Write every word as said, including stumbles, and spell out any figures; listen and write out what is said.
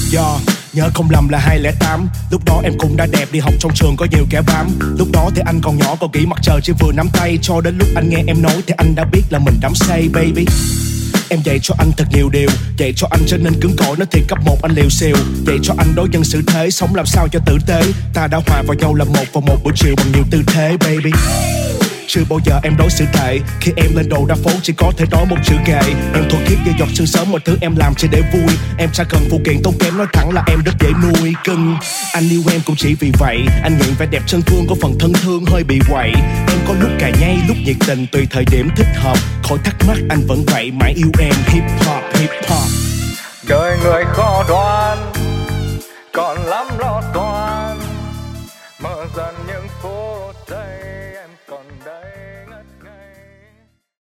Do nhớ không lầm là hai không không tám. Lúc đó em cũng đã đẹp, đi học trong trường có nhiều kẻ bám. Lúc đó thì anh còn nhỏ, còn kỹ mặt trời chỉ vừa nắm tay. Cho đến lúc anh nghe em nói thì anh đã biết là mình đắm say baby. Em dạy cho anh thật nhiều điều, dạy cho anh trở nên cứng cỏi, nói thiệt cấp một anh liều xiêu. Dạy cho anh đối nhân xử thế, sống làm sao cho tử tế. Ta đã hòa vào nhau là một vào một buổi chiều bằng nhiều tư thế baby. Chưa bao giờ em đối xử tệ, khi em lên đồ đa phố chỉ có thể nói một chữ kệ. Em thua khiết như giọt sương sớm, mọi thứ em làm chỉ để vui. Em chẳng cần phụ kiện tốn kém, nói thẳng là em rất dễ nuôi cưng. Anh yêu em cũng chỉ vì vậy, anh nghiện vẻ đẹp chân phương, có phần thân thương hơi bị quậy. Em có lúc cà nhây, lúc nhiệt tình, tùy thời điểm thích hợp. Khỏi thắc mắc anh vẫn vậy, mãi yêu em hip hop hip hop. Đời người khó đoán,